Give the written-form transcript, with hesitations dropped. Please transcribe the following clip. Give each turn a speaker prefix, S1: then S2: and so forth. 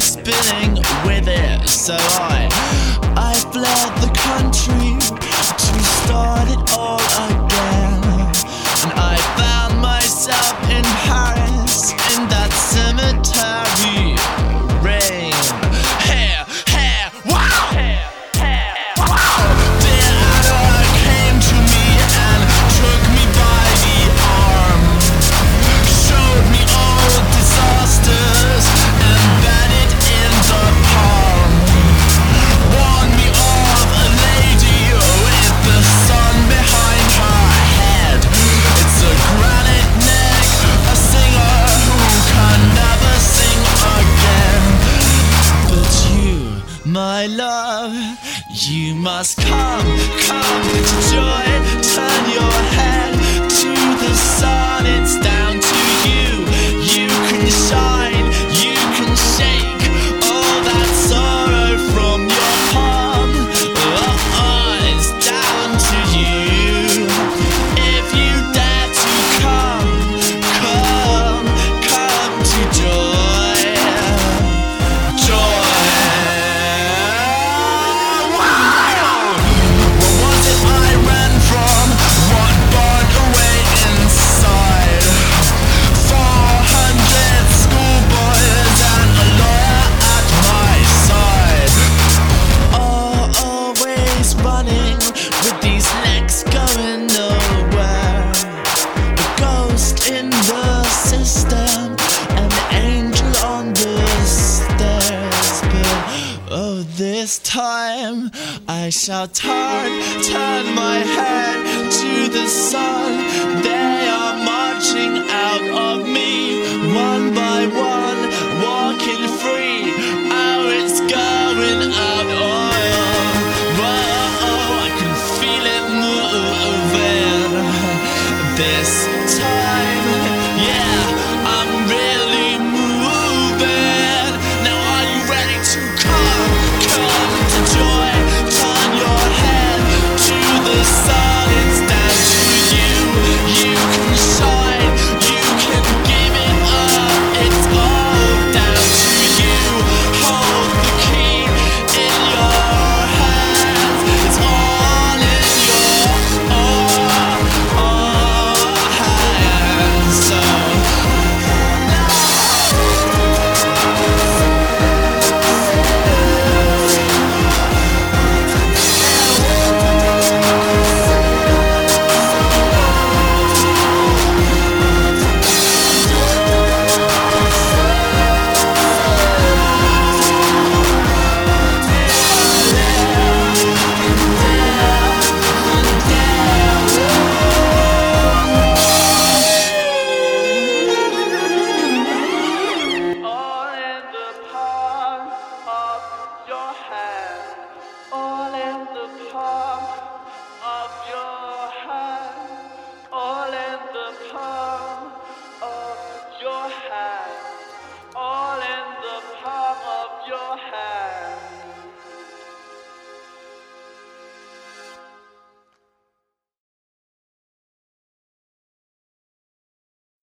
S1: was spinning with it. So I fled the country to start it all again. And I found myself in Paris in that cemetery rain. Hair, wow! Dear Anna came to me and took me by the arm, showed me all disasters embedded in the palm, warned me of a lady with the sun behind her head. It's a granite neck, a singer who can never sing again. But you, my love, you must come to joy. Turn your head to the sun, it's down to you. You can shine, you can shake all that sorrow from your palm. It's down to you. If you dare to come to joy. What was it I ran from? What burned away inside? 400 schoolboys and a lawyer at my side. Always running with these legs going nowhere. A ghost in the system, an angel on the stairs. But this time I shall turn my head